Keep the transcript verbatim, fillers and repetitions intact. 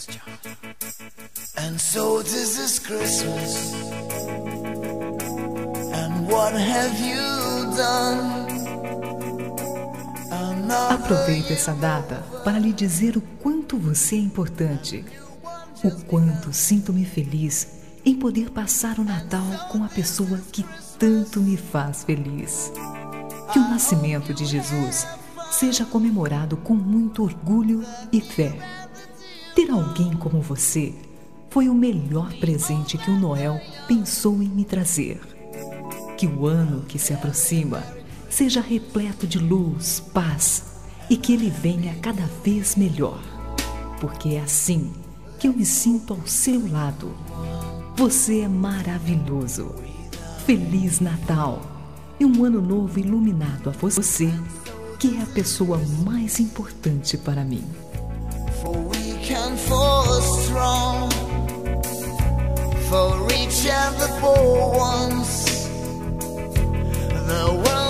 And so this is Christmas. And what have you done? Aproveito essa data para lhe dizer o quanto você é importante. O quanto sinto-me feliz em poder passar o Natal com a pessoa que tanto me faz feliz. Que o nascimento de Jesus seja comemorado com muito orgulho e fé. Ter alguém como você foi o melhor presente que o Noel pensou em me trazer. Que o ano que se aproxima seja repleto de luz, paz e que ele venha cada vez melhor. Porque é assim que eu me sinto ao seu lado. Você é maravilhoso. Feliz Natal e um ano novo iluminado a você, que é a pessoa mais importante para mim. For we can fall strong, for each and the poor ones, the world